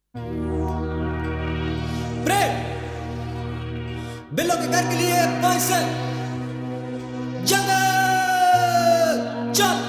प्रेम बिल्लों के घर के लिए पैसे जंगल चल।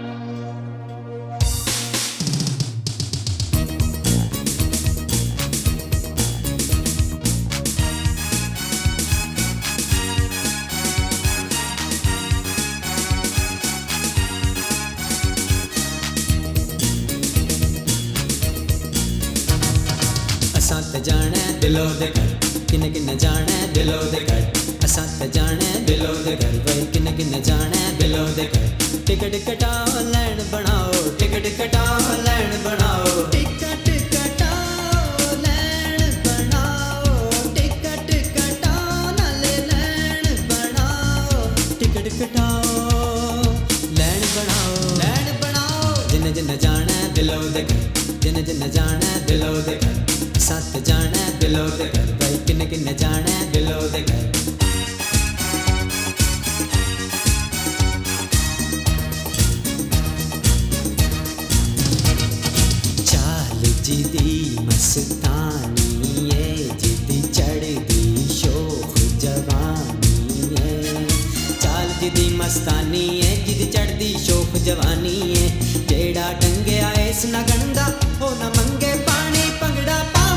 असां ते जाने दिलों दे घर, किन्ने किन्ने जाने दिलों दे घर। असां ते जाने दिलों दे घर, भाई किन्ने किन्ने जाने दिलों दे घर। टिकट कटाओ लैन बनाओ, टिकट कटाओ लैन बनाओ, टिकट कटाओ लैन बनाओ, टिकट कटाओ नाले लैन बनाओ, टिकट कटाओ लैन बनाओ। जिन्ने जिन्ने जाने दिलों दे घर, जिन्ने जिन्ने जाने दिलों दे घर। साथ जाना दिलों दे घर, भाई किन्ने किन्ने जाना दिलों दे घर। चाल जिदी मस्तानी है, जिदी चढ़दी शोख जवानी है। चाल जिदी मस्तानी है, जिदी चढ़दी शोख जवानी है। जेड़ा टंगया इस ना गंदा हो ना मंगे पानी। पंगड़ा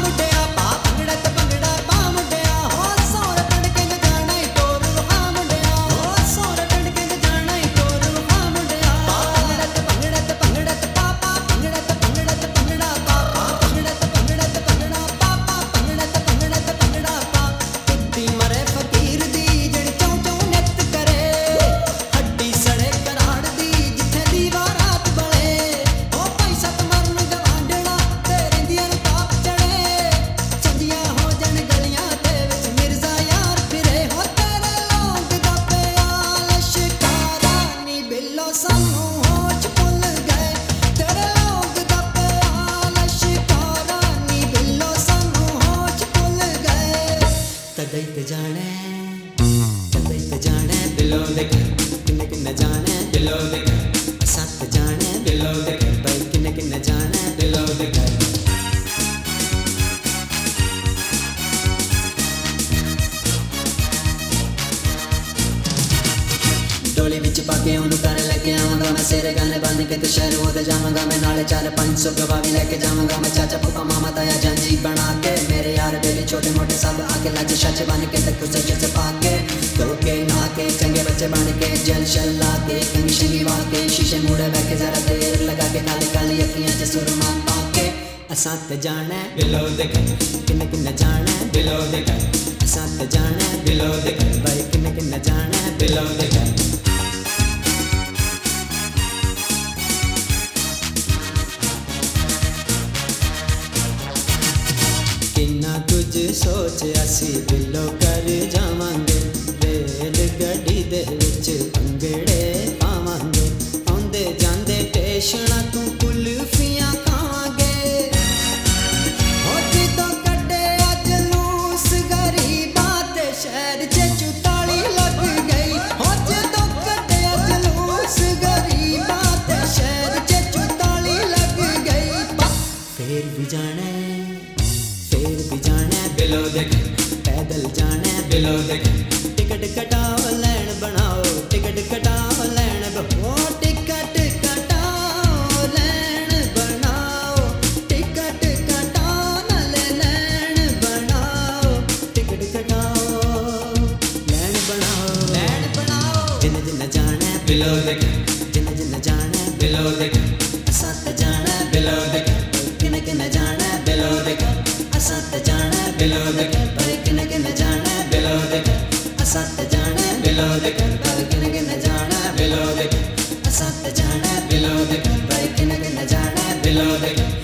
जाने दिलों दे घर, किन्ने किन्ने जाने दिलों दे घर। साथ जाने दिलों दे घर, भाई किन्ने किन्ने जाने दिलों दे घर। डोली विच पाके उन्हें घर लेके आवांगा मैं। सिरे गाने बन के तो शहर होते जावांगा मैं। नाले 400-500 गवाह भी लेके जावांगा मैं। चाचा फूफा मामा ताया जंजी बना के, मेरे यार बेली छोटे मोटे सब आके लाचे शाचे बन के तक कुछ जैसे पाके। धो के नहा के चंगे बच्चे बन के, जल शल ला के कंगी शंगी वाके। शीशे मुड़े बैके जरा देर लगा के, काली काली अखियां च सुरमा पाके। असां ते जाने दिलों दे घर, किन्ने किन्ने जाने दिलों दे घर। असां ते जाने दिलों दे घर, भाई किन्ने किन्ने जाने दिलों दे घर। किन्ना कुछ सोच असी दिलों कर जावांगे। रेल गड्डी दे विच भंगड़े पावांगे। आंदे जांदे स्टेशना तू कुल्फियां खावांगे। हो जिदों कड्डे अज लूस गरीबां ते शहर च 44 लग गई। हो जिदों कड्डे अज लूस गरीबां ते शहर च 44 लग गई। फिर भी जाने दिलों दे घर, पैदल जाने दिलों दे घर। टिकट कटाओ लैन बनाओ, टिकट कटाओ लैन बनाओ, टिकट कटाओ लैन बनाओ, टिकट कटाओ नाले लैन बनाओ, टिकट कटाओ लैन बनाओ। जिन्ने जिन्ने जाने दिलों दे घर, जिन्ने जिन्ने जाने दिलों दे घर। असां ते जाने दिलों दे घर, किन्ने किन्ने जाने दिलों दे घर। असां ते जाने दिलों दे घर, भाई किन्ने किन्ने जाने दिलों दे घर। असां ते जाने दिलों दे घर, भाई किन्ने किन्ने जाने दिलों दे घर। असां ते जाने दिलों दे घर, भाई किन्ने किन्ने जाने दिलों दे घर।